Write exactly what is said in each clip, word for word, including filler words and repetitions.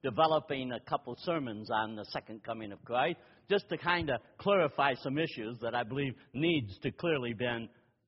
developing a couple sermons on the second coming of Christ, just to kind of clarify some issues that I believe needs to clearly been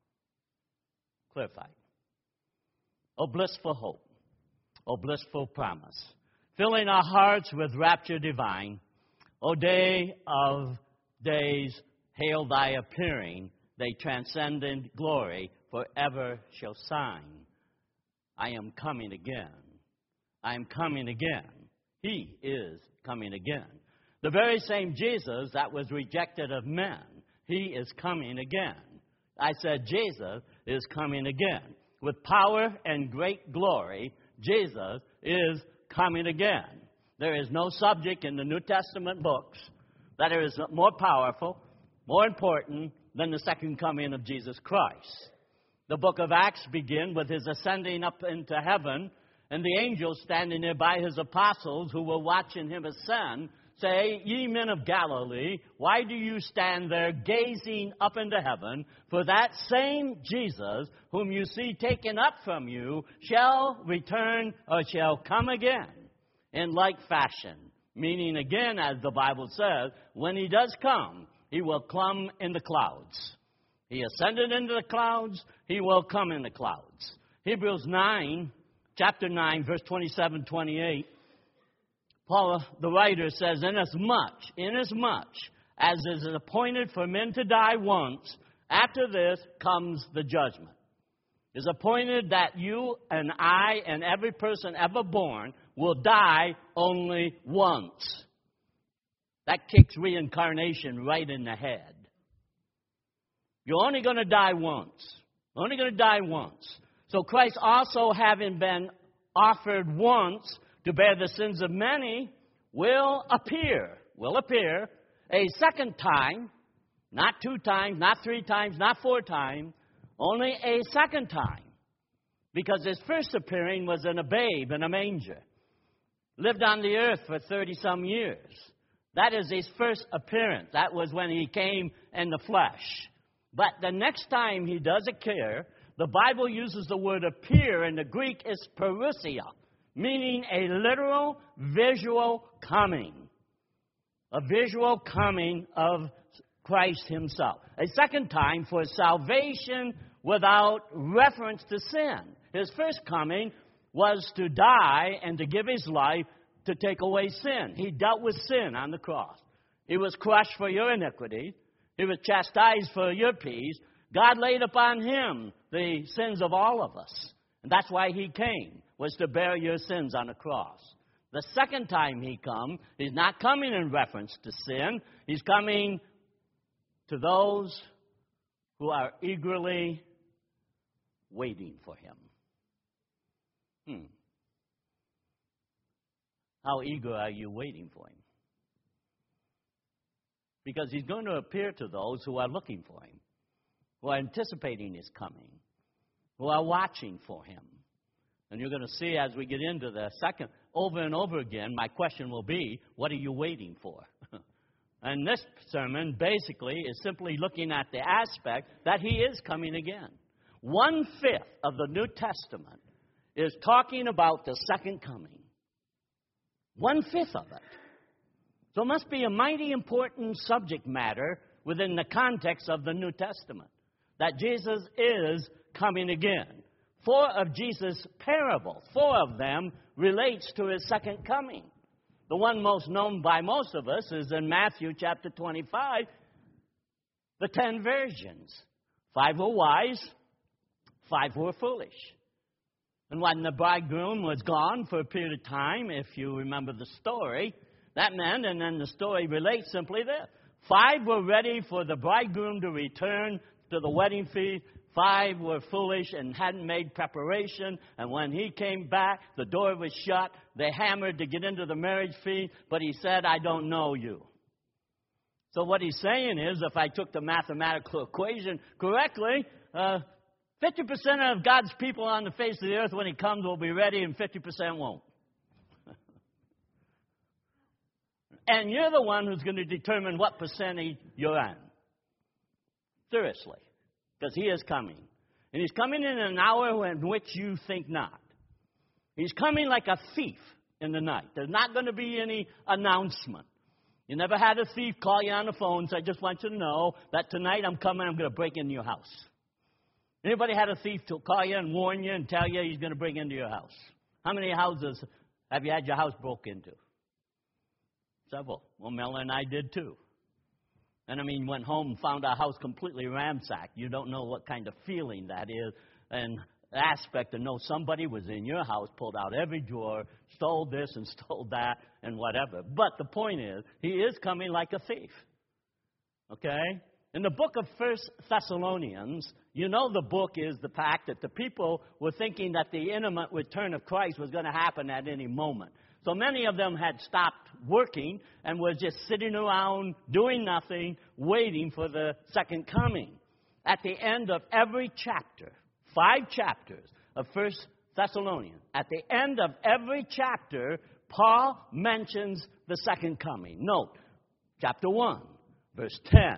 clarified. Oh, blissful hope. Oh, blissful promise. Filling our hearts with rapture divine. O day of days, hail thy appearing. Thy transcendent glory forever shall shine. I am coming again. I am coming again. He is coming again. The very same Jesus that was rejected of men, he is coming again. I said Jesus is coming again. With power and great glory, Jesus is coming again. There is no subject in the New Testament books that is more powerful, more important than the second coming of Jesus Christ. The book of Acts begins with his ascending up into heaven, and the angels standing there by his apostles who were watching him ascend say, Ye men of Galilee, why do you stand there gazing up into heaven? For that same Jesus whom you see taken up from you shall return or shall come again in like fashion. Meaning again, as the Bible says, when he does come, he will come in the clouds. He ascended into the clouds, he will come in the clouds. Hebrews nine, chapter nine, verse twenty-seven, twenty-eight. Paul, the writer, says, Inasmuch, inasmuch as it is appointed for men to die once, after this comes the judgment. It is appointed that you and I and every person ever born will die only once. That kicks reincarnation right in the head. You're only going to die once. Only going to die once. So Christ also, having been offered once to bear the sins of many, will appear, will appear a second time, not two times, not three times, not four times, only a second time. Because his first appearing was in a babe in a manger. Lived on the earth for thirty-some years. That is his first appearance. That was when he came in the flesh. But the next time he does appear, the Bible uses the word appear, in the Greek is parousia, meaning a literal, visual coming. A visual coming of Christ himself. A second time for salvation without reference to sin. His first coming was to die and to give his life to take away sin. He dealt with sin on the cross. He was crushed for your iniquity. He was chastised for your peace. God laid upon him the sins of all of us. And that's why he came, was to bear your sins on the cross. The second time he comes, he's not coming in reference to sin. He's coming to those who are eagerly waiting for him. Hmm. How eager are you waiting for him? Because he's going to appear to those who are looking for him, who are anticipating his coming, who are watching for him. And you're going to see as we get into the second, over and over again, my question will be, what are you waiting for? And this sermon basically is simply looking at the aspect that he is coming again. One-fifth of the New Testament is talking about the second coming. One-fifth of it. So it must be a mighty important subject matter within the context of the New Testament, that Jesus is coming again. Four of Jesus' parables, four of them relates to his second coming. The one most known by most of us is in Matthew chapter twenty-five, the ten virgins. Five were wise, five were foolish. And when the bridegroom was gone for a period of time, if you remember the story, that meant, and then the story relates simply this. Five were ready for the bridegroom to return to the wedding feast. Five were foolish and hadn't made preparation. And when he came back, the door was shut. They hammered to get into the marriage feast, but he said, I don't know you. So what he's saying is, if I took the mathematical equation correctly, uh, fifty percent of God's people on the face of the earth when he comes will be ready and fifty percent won't. And you're the one who's going to determine what percentage you're on. Seriously. Because he is coming. And he's coming in an hour in which you think not. He's coming like a thief in the night. There's not going to be any announcement. You never had a thief call you on the phone, so I just want you to know that tonight I'm coming, I'm going to break into your house. Anybody had a thief to call you and warn you and tell you he's going to break into your house? How many houses have you had your house broke into? Several. Well, Mel and I did too. And I mean, went home and found our house completely ransacked. You don't know what kind of feeling that is. And aspect to know somebody was in your house, pulled out every drawer, stole this and stole that and whatever. But the point is, he is coming like a thief. Okay? In the book of First Thessalonians, you know the book is the fact that the people were thinking that the imminent return of Christ was going to happen at any moment. So many of them had stopped working and were just sitting around doing nothing, waiting for the second coming. At the end of every chapter, five chapters of First Thessalonians, at the end of every chapter, Paul mentions the second coming. Note, chapter one, verse ten.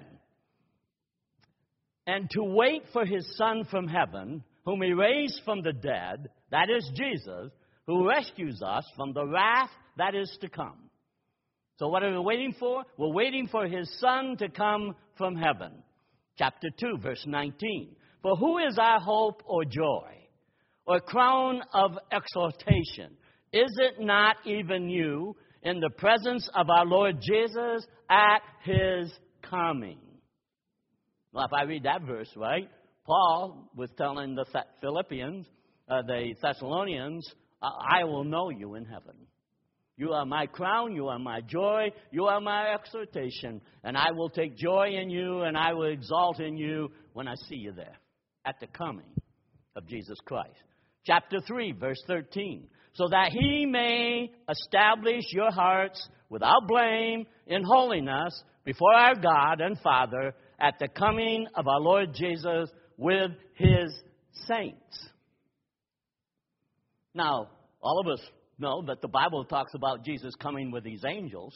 And to wait for his Son from heaven, whom he raised from the dead, that is Jesus, who rescues us from the wrath that is to come. So what are we waiting for? We're waiting for his Son to come from heaven. Chapter two, verse nineteen. For who is our hope or joy, or crown of exaltation? Is it not even you in the presence of our Lord Jesus at his coming? Well, if I read that verse right, Paul was telling the Philippians, uh, the Thessalonians, I will know you in heaven. You are my crown, you are my joy, you are my exaltation, and I will take joy in you, and I will exalt in you when I see you there, at the coming of Jesus Christ. Chapter three, verse thirteen. So that he may establish your hearts without blame in holiness before our God and Father at the coming of our Lord Jesus with his saints. Now, all of us know that the Bible talks about Jesus coming with these angels.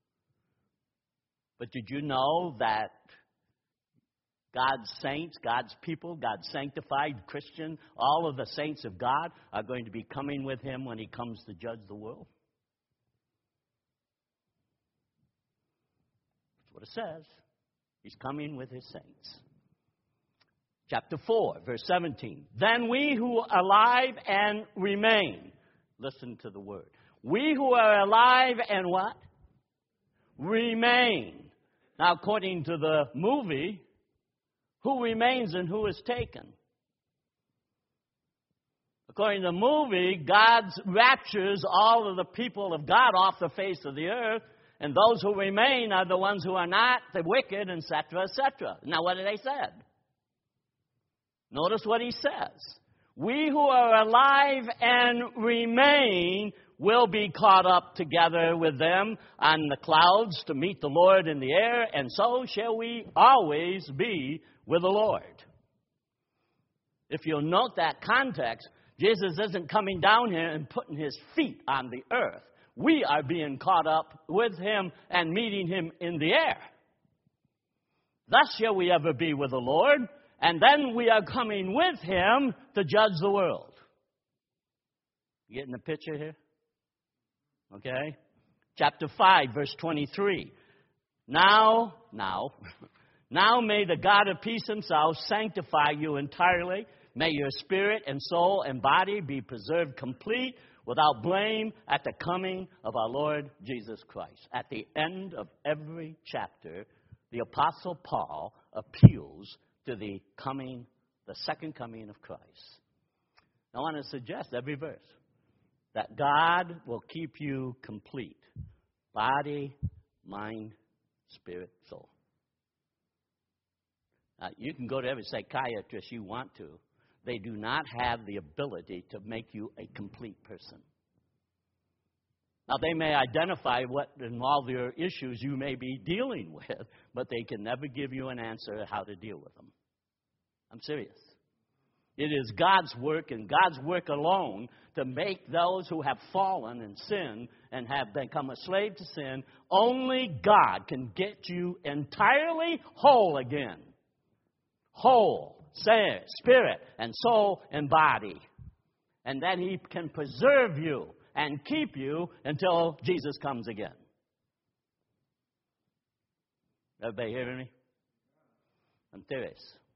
But did you know that God's saints, God's people, God's sanctified Christian, all of the saints of God are going to be coming with him when he comes to judge the world? That's what it says. He's coming with his saints. Chapter four, verse seventeen. Then we who are alive and remain. Listen to the word. We who are alive and what? Remain. Now, according to the movie, who remains and who is taken? According to the movie, God raptures all of the people of God off the face of the earth, and those who remain are the ones who are not, the wicked, et cetera, et cetera. Now, what did they say? Notice what he says. We who are alive and remain will be caught up together with them on the clouds to meet the Lord in the air, and so shall we always be with the Lord. If you'll note that context, Jesus isn't coming down here and putting his feet on the earth. We are being caught up with him and meeting him in the air. Thus shall we ever be with the Lord. And then we are coming with him to judge the world. You getting the picture here? Okay. Chapter five, verse twenty-three. Now, now, now may the God of peace himself sanctify you entirely. May your spirit and soul and body be preserved complete without blame at the coming of our Lord Jesus Christ. At the end of every chapter, the Apostle Paul appeals to the coming, the second coming of Christ. I want to suggest every verse that God will keep you complete. Body, mind, spirit, soul. Now, you can go to every psychiatrist you want to. They do not have the ability to make you a complete person. Now, they may identify what and all the issues you may be dealing with, but they can never give you an answer on how to deal with them. I'm serious. It is God's work and God's work alone to make those who have fallen and sinned and have become a slave to sin. Only God can get you entirely whole again. Whole, spirit and soul and body. And then he can preserve you and keep you until Jesus comes again. Everybody hearing me? I'm serious.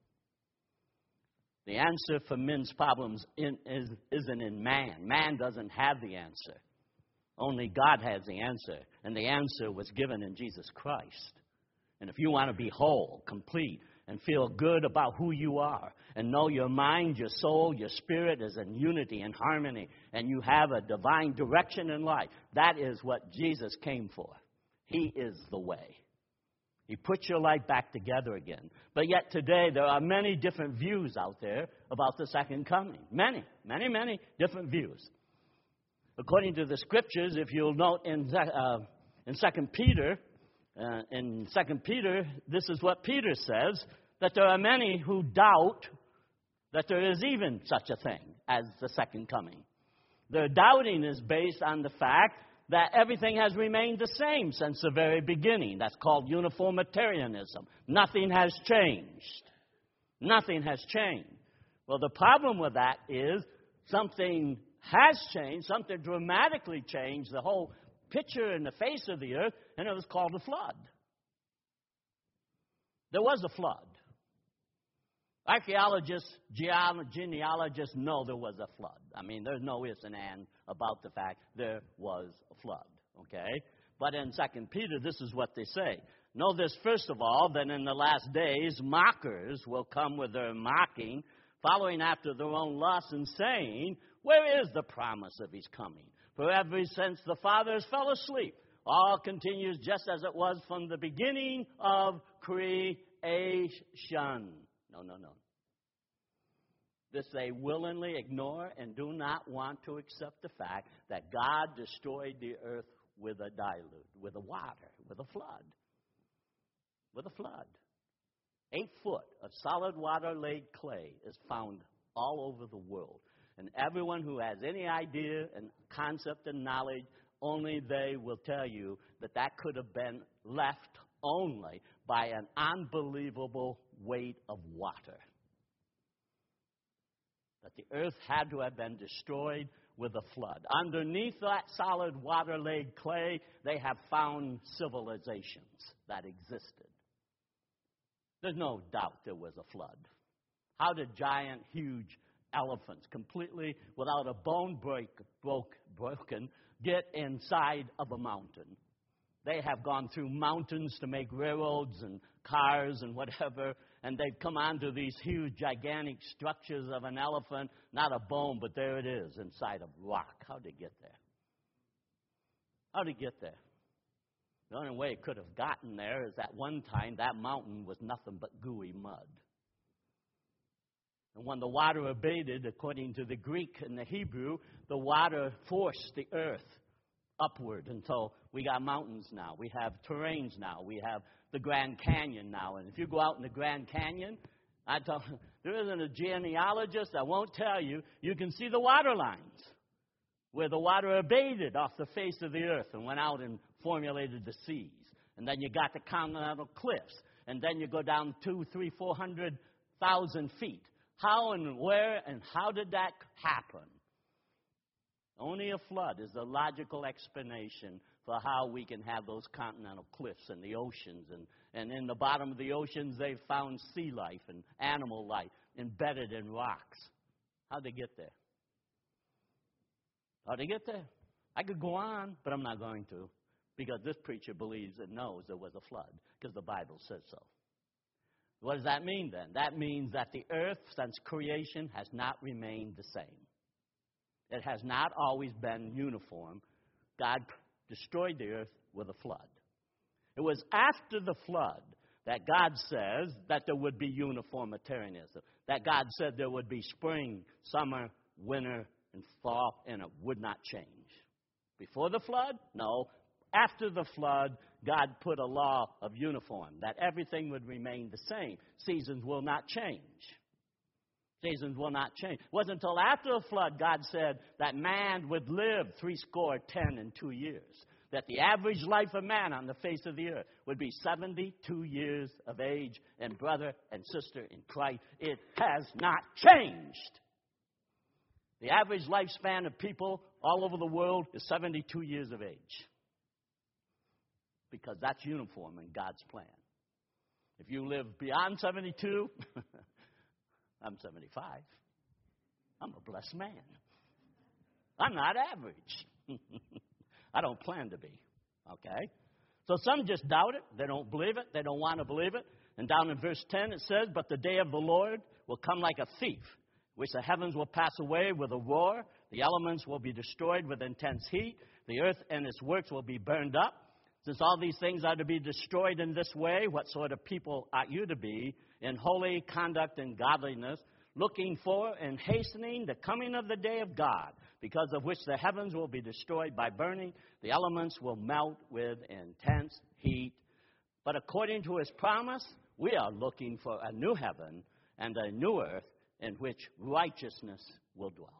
The answer for men's problems in, is, isn't in man. Man doesn't have the answer. Only God has the answer. And the answer was given in Jesus Christ. And if you want to be whole, complete, and feel good about who you are, and know your mind, your soul, your spirit is in unity and harmony, and you have a divine direction in life, that is what Jesus came for. He is the way. He puts your life back together again. But yet today there are many different views out there about the second coming. Many, many, many different views. According to the scriptures, if you'll note in, uh, in Second Peter, uh, in Second Peter, this is what Peter says, that there are many who doubt that there is even such a thing as the second coming. Their doubting is based on the fact that everything has remained the same since the very beginning. That's called uniformitarianism. Nothing has changed. Nothing has changed. Well, the problem with that is something has changed, something dramatically changed the whole picture in the face of the earth, and it was called a flood. There was a flood. Archaeologists, genealogists know there was a flood. I mean, there's no ifs and ands about the fact there was a flood, okay? But in Second Peter, this is what they say. Know this, first of all, that in the last days, mockers will come with their mocking, following after their own lusts and saying, where is the promise of his coming? For ever since the fathers fell asleep, all continues just as it was from the beginning of creation. No, no, no. This they willingly ignore and do not want to accept the fact that God destroyed the earth with a deluge, with a water, with a flood. With a flood. Eight foot of solid water-laid clay is found all over the world. And everyone who has any idea and concept and knowledge, only they will tell you that that could have been left only by an unbelievable weight of water. That the earth had to have been destroyed with a flood. Underneath that solid water-laid clay, they have found civilizations that existed. There's no doubt there was a flood. How did giant, huge elephants, completely without a bone break, broke, broken, get inside of a mountain? They have gone through mountains to make railroads and cars and whatever, and they've come onto these huge, gigantic structures of an elephant, not a bone, but there it is inside of rock. How did it get there? How did it get there? The only way it could have gotten there is at one time that mountain was nothing but gooey mud. And when the water abated, according to the Greek and the Hebrew, the water forced the earth upward until we got mountains now. We have terrains now. We have the Grand Canyon now. And if you go out in the Grand Canyon, I tell you, there isn't a genealogist that won't tell you, you can see the water lines where the water abated off the face of the earth and went out and formulated the seas. And then you got the continental cliffs. And then you go down two, three, four hundred thousand feet. How and where and how did that happen? Only a flood is the logical explanation for how we can have those continental cliffs and the oceans. And, and in the bottom of the oceans, they've found sea life and animal life embedded in rocks. How'd they get there? How'd they get there? I could go on, but I'm not going to, because this preacher believes and knows there was a flood, because the Bible says so. What does that mean then? That means that the earth, since creation, has not remained the same. It has not always been uniform. God destroyed the earth with a flood. It was after the flood that God says that there would be uniformitarianism, that God said there would be spring, summer, winter, and fall, and it would not change. Before the flood? No. After the flood, God put a law of uniform, that everything would remain the same. Seasons will not change. Seasons will not change. It wasn't until after the flood God said that man would live three score ten and two years. That the average life of man on the face of the earth would be seventy-two years of age. And brother and sister in Christ, it has not changed. The average lifespan of people all over the world is seventy-two years of age. Because that's uniform in God's plan. If you live beyond seventy-two, I'm seventy-five. I'm a blessed man. I'm not average. I don't plan to be. Okay? So some just doubt it. They don't believe it. They don't want to believe it. And down in verse ten it says, but the day of the Lord will come like a thief, which the heavens will pass away with a roar. The elements will be destroyed with intense heat. The earth and its works will be burned up. Since all these things are to be destroyed in this way, what sort of people ought you to be in holy conduct and godliness, looking for and hastening the coming of the day of God, because of which the heavens will be destroyed by burning, the elements will melt with intense heat. But according to his promise, we are looking for a new heaven and a new earth in which righteousness will dwell.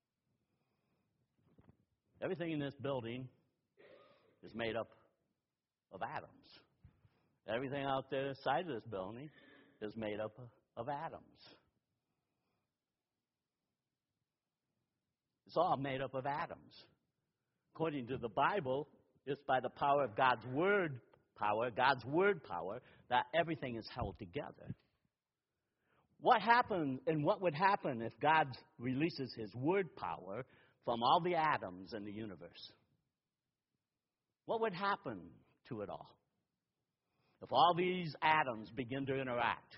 Everything in this building is made up of atoms. Everything out there inside of this building is made up of atoms. It's all made up of atoms. According to the Bible, it's by the power of God's word power, God's word power, that everything is held together. What happened and what would happen if God releases his word power from all the atoms in the universe? What would happen to it all if all these atoms begin to interact?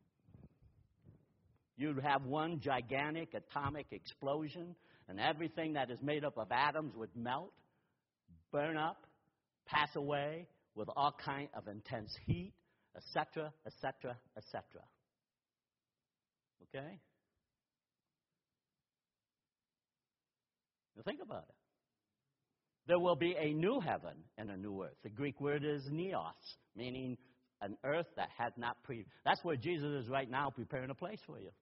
You'd have one gigantic atomic explosion, and everything that is made up of atoms would melt, burn up, pass away with all kind of intense heat, et cetera, et cetera, et cetera. Okay? Now think about it. There will be a new heaven and a new earth. The Greek word is neos, meaning an earth that had not pre. That's where Jesus is right now, preparing a place for you.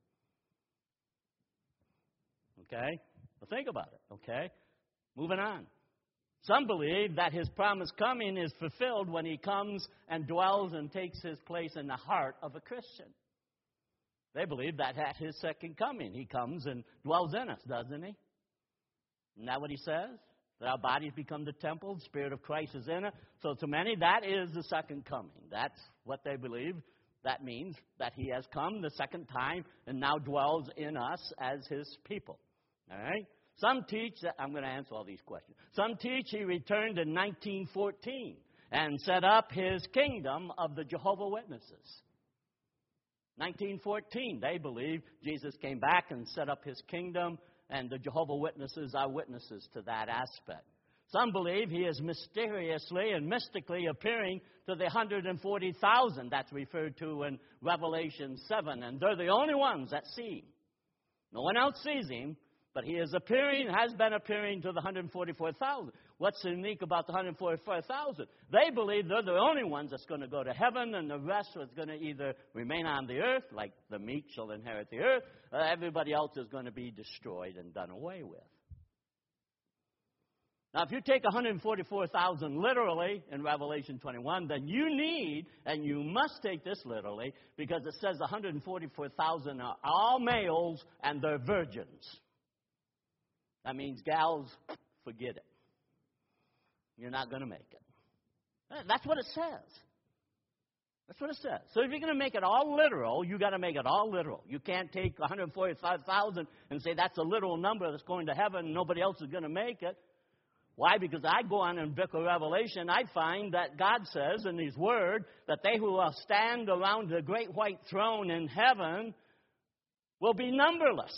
Okay? Well, think about it. Okay? Moving on. Some believe that his promise coming is fulfilled when he comes and dwells and takes his place in the heart of a Christian. They believe that at his second coming, he comes and dwells in us, doesn't he? Isn't that what he says? That our bodies become the temple, the Spirit of Christ is in it. So to many, that is the second coming. That's what they believe. That means that he has come the second time and now dwells in us as his people. All right? Some teach that, I'm going to answer all these questions. Some teach he returned in nineteen fourteen and set up his kingdom of the Jehovah's Witnesses. nineteen fourteen, they believe Jesus came back and set up his kingdom, and the Jehovah's Witnesses are witnesses to that aspect. Some believe he is mysteriously and mystically appearing to the one hundred forty thousand that's referred to in Revelation seven, and they're the only ones that see him. No one else sees him, but he is appearing, has been appearing to the one hundred forty-four thousand. What's unique about the one hundred forty-four thousand? They believe they're the only ones that's going to go to heaven, and the rest is going to either remain on the earth, like the meek shall inherit the earth, or everybody else is going to be destroyed and done away with. Now, if you take one hundred forty-four thousand literally in Revelation twenty-one, then you need, and you must take this literally, because it says one hundred forty-four thousand are all males and they're virgins. That means, gals, forget it. You're not going to make it. That's what it says. That's what it says. So if you're going to make it all literal, you got to make it all literal. You can't take one hundred forty-five thousand and say that's a literal number that's going to heaven and nobody else is going to make it. Why? Because I go on in the book of Revelation, I find that God says in his word that they who will stand around the great white throne in heaven will be numberless.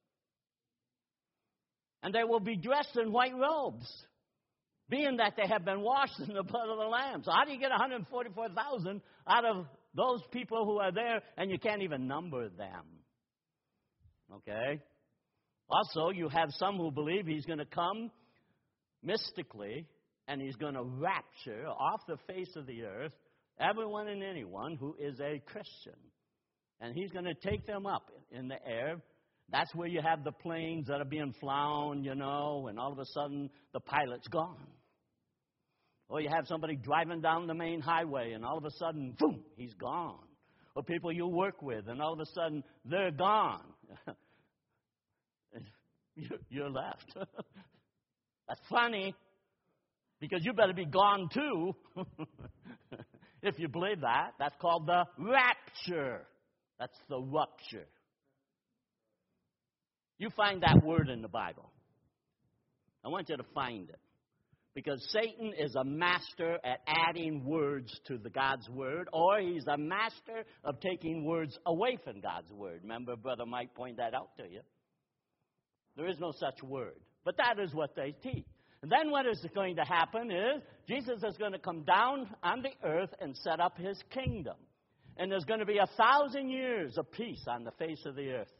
And they will be dressed in white robes, being that they have been washed in the blood of the Lamb. So how do you get one hundred forty-four thousand out of those people who are there and you can't even number them? Okay? Also, you have some who believe he's going to come mystically, and he's going to rapture off the face of the earth everyone and anyone who is a Christian. And he's going to take them up in the air. That's where you have the planes that are being flown, you know, and all of a sudden the pilot's gone. Or you have somebody driving down the main highway, and all of a sudden, boom, he's gone. Or people you work with, and all of a sudden they're gone. you're, you're left. That's funny, because you better be gone too. If you believe that, that's called the rapture. That's the rupture. You find that word in the Bible. I want you to find it. Because Satan is a master at adding words to the God's word, or he's a master of taking words away from God's word. Remember, Brother Mike pointed that out to you. There is no such word. But that is what they teach. And then what is going to happen is Jesus is going to come down on the earth and set up his kingdom. And there's going to be a thousand years of peace on the face of the earth.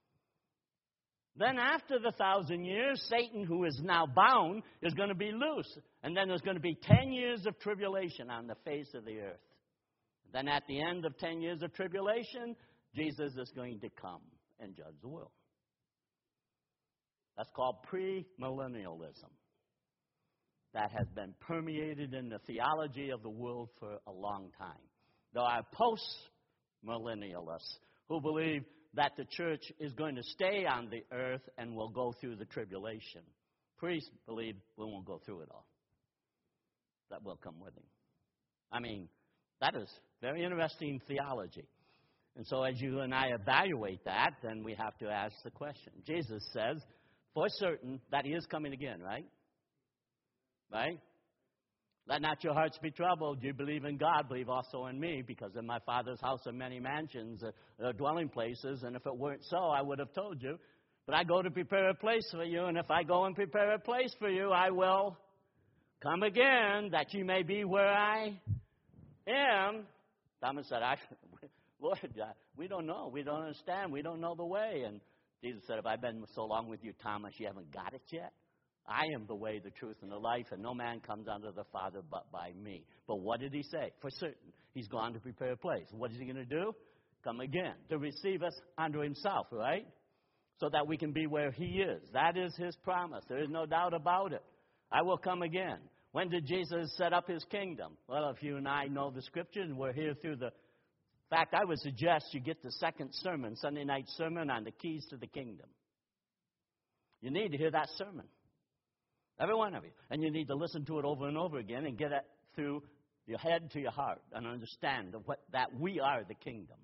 Then after the thousand years, Satan, who is now bound, is going to be loose. And then there's going to be ten years of tribulation on the face of the earth. Then at the end of ten years of tribulation, Jesus is going to come and judge the world. That's called premillennialism. That has been permeated in the theology of the world for a long time. There are post-millennialists who believe that the church is going to stay on the earth and will go through the tribulation. Priests believe we won't go through it all. That will come with him. I mean, that is very interesting theology. And so as you and I evaluate that, then we have to ask the question. Jesus says, for certain, that he is coming again, right? Right? Let not your hearts be troubled. You believe in God, believe also in me, because in my Father's house are many mansions, uh, dwelling places, and if it weren't so, I would have told you. But I go to prepare a place for you, and if I go and prepare a place for you, I will come again, that you may be where I am. Thomas said, I, Lord, we don't know. We don't understand. We don't know the way. And Jesus said, have I been so long with you, Thomas, you haven't got it yet? I am the way, the truth, and the life, and no man comes unto the Father but by me. But what did he say? For certain, he's gone to prepare a place. What is he going to do? Come again, to receive us unto himself, right? So that we can be where he is. That is his promise. There is no doubt about it. I will come again. When did Jesus set up his kingdom? Well, if you and I know the scripture, and we're here through the... In fact, I would suggest you get the second sermon, Sunday night sermon on the keys to the kingdom. You need to hear that sermon. Every one of you. And you need to listen to it over and over again and get it through your head to your heart and understand what, that we are the kingdom.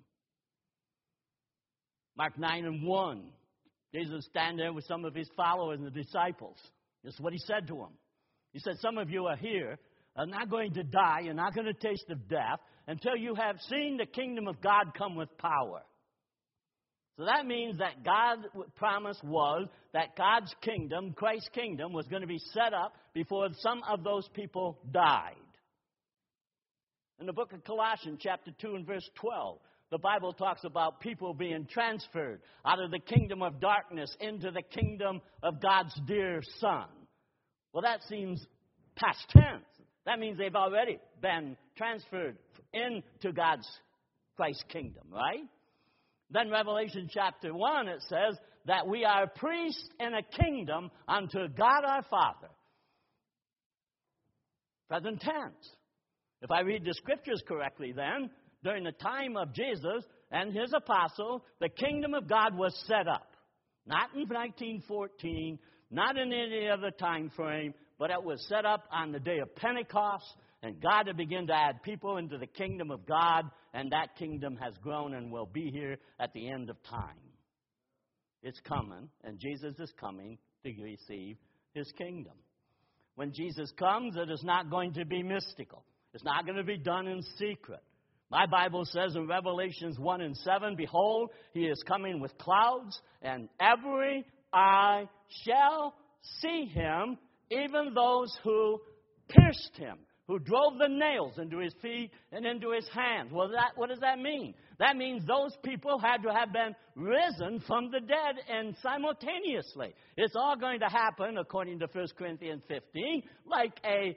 Mark nine and one. Jesus stand there with some of his followers and the disciples. This is what he said to them. He said, some of you are here, are not going to die, you're not going to taste of death until you have seen the kingdom of God come with power. So that means that God's promise was that God's kingdom, Christ's kingdom, was going to be set up before some of those people died. In the book of Colossians, chapter two and verse twelve, the Bible talks about people being transferred out of the kingdom of darkness into the kingdom of God's dear Son. Well, that seems past tense. That means they've already been transferred into God's Christ's kingdom, right? Then Revelation chapter one, it says that we are priests in a kingdom unto God our Father. Present tense. If I read the scriptures correctly then, during the time of Jesus and his apostles, the kingdom of God was set up. Not in nineteen fourteen, not in any other time frame, but it was set up on the day of Pentecost. And God had begun to add people into the kingdom of God, and that kingdom has grown and will be here at the end of time. It's coming, and Jesus is coming to receive his kingdom. When Jesus comes, it is not going to be mystical. It's not going to be done in secret. My Bible says in Revelations one and seven, behold, he is coming with clouds, and every eye shall see him, even those who pierced him, who drove the nails into his feet and into his hands. Well, that, what does that mean? That means those people had to have been risen from the dead and simultaneously. It's all going to happen, according to First Corinthians fifteen, like a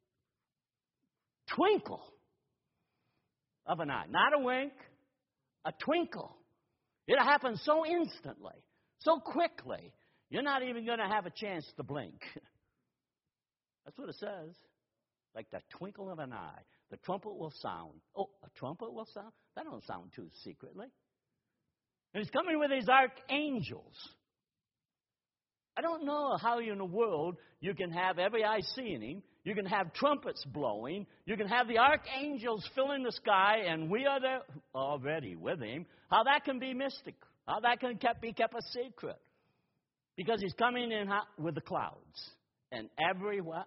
twinkle of an eye. Not a wink, a twinkle. It'll happen so instantly, so quickly, you're not even going to have a chance to blink. That's what it says. Like the twinkle of an eye. The trumpet will sound. Oh, a trumpet will sound? That don't sound too secretly. And he's coming with his archangels. I don't know how in the world you can have every eye seeing him. You can have trumpets blowing. You can have the archangels filling the sky, and we are there already with him. How that can be mystic. How that can kept, be kept a secret. Because he's coming in hot with the clouds. And every what?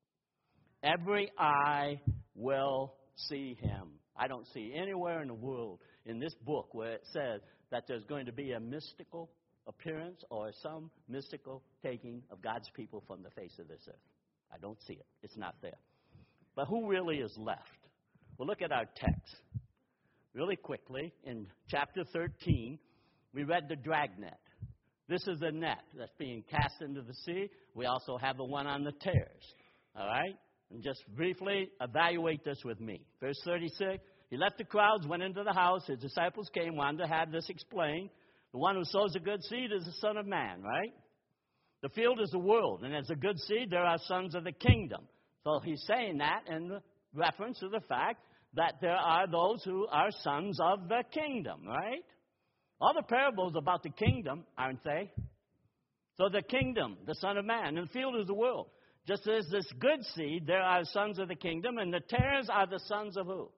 Every eye will see him. I don't see anywhere in the world in this book where it says that there's going to be a mystical appearance or some mystical taking of God's people from the face of this earth. I don't see it. It's not there. But who really is left? Well, look at our text. Really quickly, in chapter thirteen, we read the dragnet. This is a net that's being cast into the sea. We also have the one on the tares. All right? And just briefly evaluate this with me. Verse thirty-six, he left the crowds, went into the house. His disciples came, wanted to have this explained. The one who sows the good seed is the Son of Man, right? The field is the world, and as a good seed, there are sons of the kingdom. So he's saying that in reference to the fact that there are those who are sons of the kingdom, right? All the parables about the kingdom, aren't they? So the kingdom, the Son of Man, and the field is the world. Just as this good seed, there are sons of the kingdom, and the tares are the sons of who?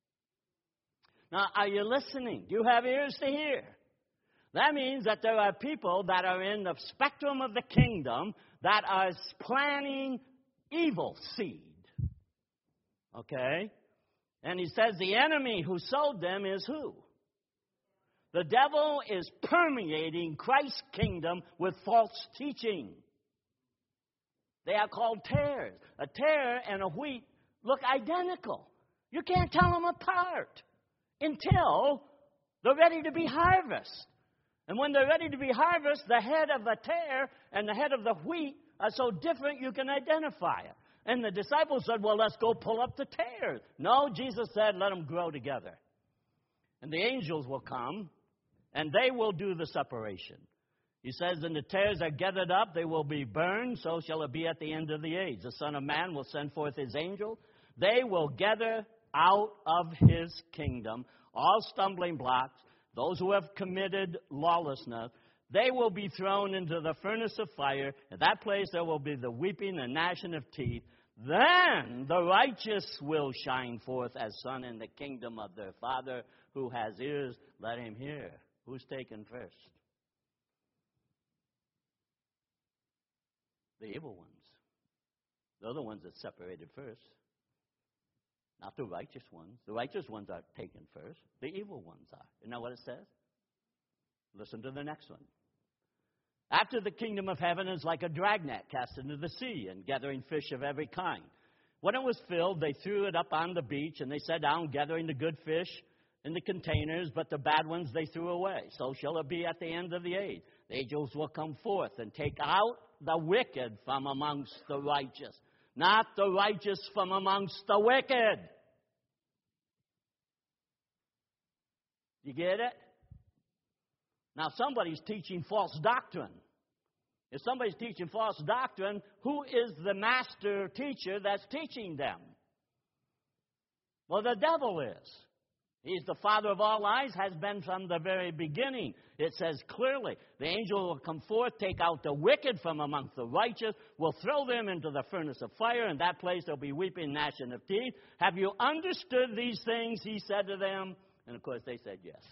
Now, are you listening? Do you have ears to hear? That means that there are people that are in the spectrum of the kingdom that are planting evil seed. Okay? And he says the enemy who sowed them is who? The devil is permeating Christ's kingdom with false teaching. They are called tares. A tare and a wheat look identical. You can't tell them apart until they're ready to be harvested. And when they're ready to be harvested, the head of the tare and the head of the wheat are so different you can identify it. And the disciples said, well, let's go pull up the tares. No, Jesus said, let them grow together. And the angels will come, and they will do the separation. He says, and the tares are gathered up, they will be burned, so shall it be at the end of the age. The Son of Man will send forth his angels. They will gather out of his kingdom all stumbling blocks, those who have committed lawlessness. They will be thrown into the furnace of fire. In that place there will be the weeping and gnashing of teeth. Then the righteous will shine forth as sun in the kingdom of their Father. Who has ears, let him hear. Who's taken first? The evil ones. They're the ones that separated first. Not the righteous ones. The righteous ones are taken first. The evil ones are. Isn't that what it says? Listen to the next one. After the kingdom of heaven is like a dragnet cast into the sea and gathering fish of every kind. When it was filled, they threw it up on the beach, and they sat down gathering the good fish in the containers, but the bad ones they threw away. So shall it be at the end of the age. The angels will come forth and take out the wicked from amongst the righteous. Not the righteous from amongst the wicked. You get it? Now somebody's teaching false doctrine. If somebody's teaching false doctrine, who is the master teacher that's teaching them? Well, the devil is. He's the father of all lies, has been from the very beginning. It says clearly, the angel will come forth, take out the wicked from amongst the righteous, will throw them into the furnace of fire. In that place there'll be weeping, gnashing of teeth. Have you understood these things, he said to them? And of course they said yes.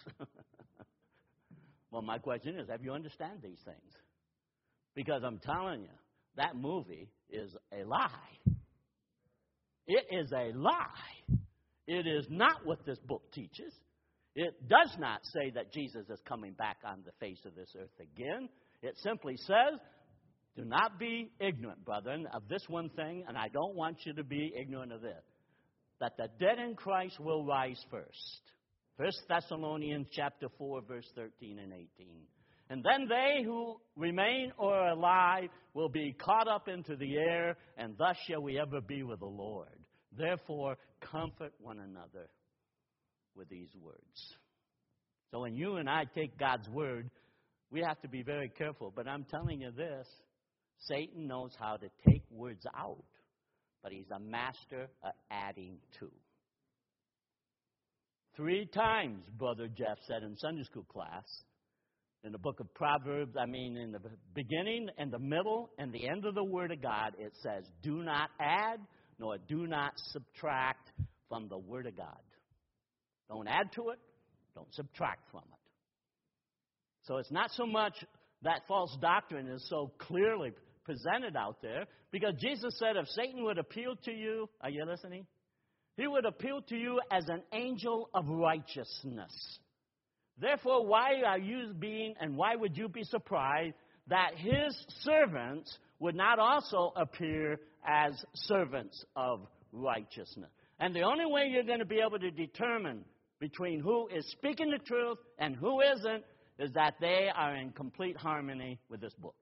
Well, my question is, have you understand these things? Because I'm telling you, that movie is a lie. It is a lie. It is not what this book teaches. It does not say that Jesus is coming back on the face of this earth again. It simply says, do not be ignorant, brethren, of this one thing, and I don't want you to be ignorant of this, that the dead in Christ will rise first. First Thessalonians chapter four, verse thirteen and eighteen. And then they who remain or are alive will be caught up into the air, and thus shall we ever be with the Lord. Therefore, comfort one another with these words. So when you and I take God's word, we have to be very careful. But I'm telling you this, Satan knows how to take words out, but he's a master at adding to. Three times, Brother Jeff said in Sunday school class, In the book of Proverbs, I mean, in the beginning and the middle and the end of the Word of God, it says, do not add nor do not subtract from the Word of God. Don't add to it. Don't subtract from it. So it's not so much that false doctrine is so clearly presented out there, because Jesus said if Satan would appeal to you, are you listening? He would appeal to you as an angel of righteousness. Therefore, why are you being, and why would you be surprised that his servants would not also appear as servants of righteousness? And the only way you're going to be able to determine between who is speaking the truth and who isn't is that they are in complete harmony with this book.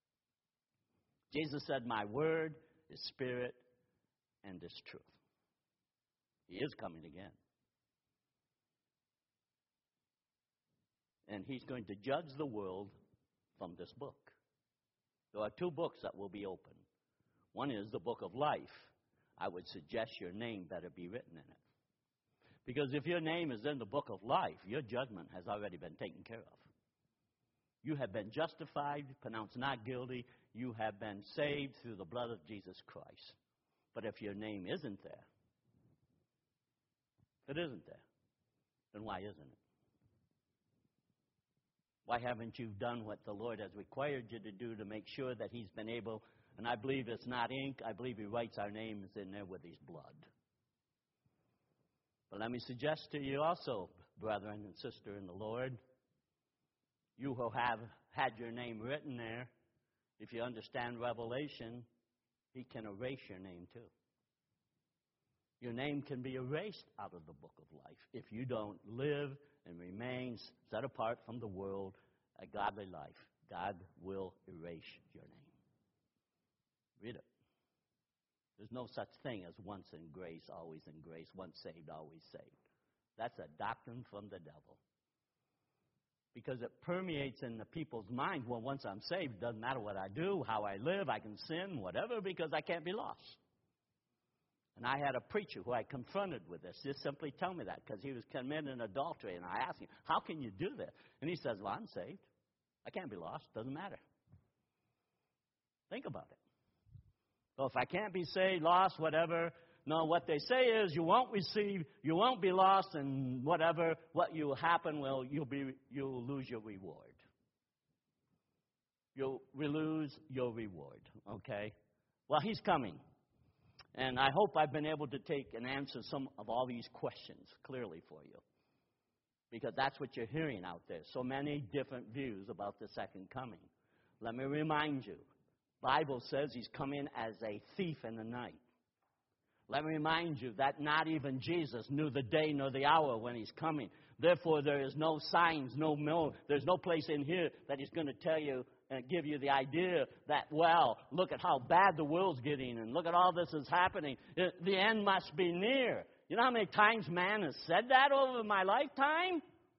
Jesus said, my word is spirit and is truth. He is coming again. And he's going to judge the world from this book. There are two books that will be open. One is the book of life. I would suggest your name better be written in it. Because if your name is in the book of life, your judgment has already been taken care of. You have been justified, pronounced not guilty. You have been saved through the blood of Jesus Christ. But if your name isn't there, it isn't there, then why isn't it? Why haven't you done what the Lord has required you to do to make sure that he's been able, and I believe it's not ink, I believe he writes our names in there with his blood. But let me suggest to you also, brethren and sister in the Lord, you who have had your name written there, if you understand Revelation, he can erase your name too. Your name can be erased out of the book of life if you don't live and remain set apart from the world, a godly life. God will erase your name. Read it. There's no such thing as once in grace, always in grace, once saved, always saved. That's a doctrine from the devil. Because it permeates in the people's mind, well, once I'm saved, it doesn't matter what I do, how I live, I can sin, whatever, because I can't be lost. And I had a preacher who I confronted with this. Just simply tell me that, because he was committing adultery. And I asked him, how can you do that? And he says, well, I'm saved. I can't be lost. Doesn't matter. Think about it. So if I can't be saved, lost, whatever, no, what they say is you won't receive, you won't be lost, and whatever, what you happen, well, you'll be, you'll lose your reward. You'll lose your reward, okay? Well, he's coming. And I hope I've been able to take and answer some of all these questions clearly for you. Because that's what you're hearing out there. So many different views about the second coming. Let me remind you, the Bible says he's coming as a thief in the night. Let me remind you that not even Jesus knew the day nor the hour when he's coming. Therefore, there is no signs, no, no there's no place in here that he's going to tell you and give you the idea that, well, look at how bad the world's getting and look at all this is happening. The end must be near. You know how many times man has said that over my lifetime?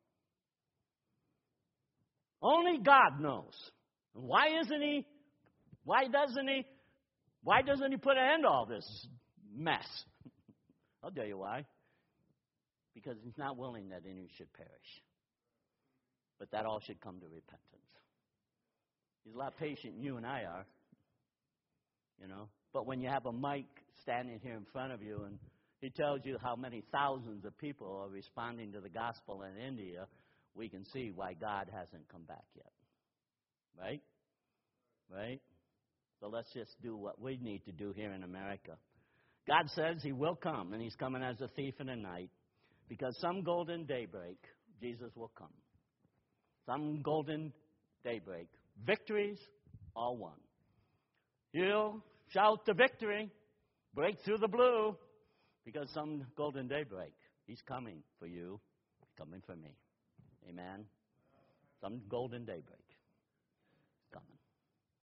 Only God knows. Why isn't he? Why doesn't he? Why doesn't he put an end to all this mess? I'll tell you why. Because he's not willing that any should perish, but that all should come to repentance. He's a lot patient than you and I are, you know. But when you have a mic standing here in front of you and he tells you how many thousands of people are responding to the gospel in India, we can see why God hasn't come back yet. Right? Right? So let's just do what we need to do here in America. God says he will come, and he's coming as a thief in the night, because some golden daybreak, Jesus will come. Some golden daybreak. Victories, all won. He'll shout the victory, break through the blue, because some golden daybreak, he's coming for you, coming for me. Amen? Some golden daybreak.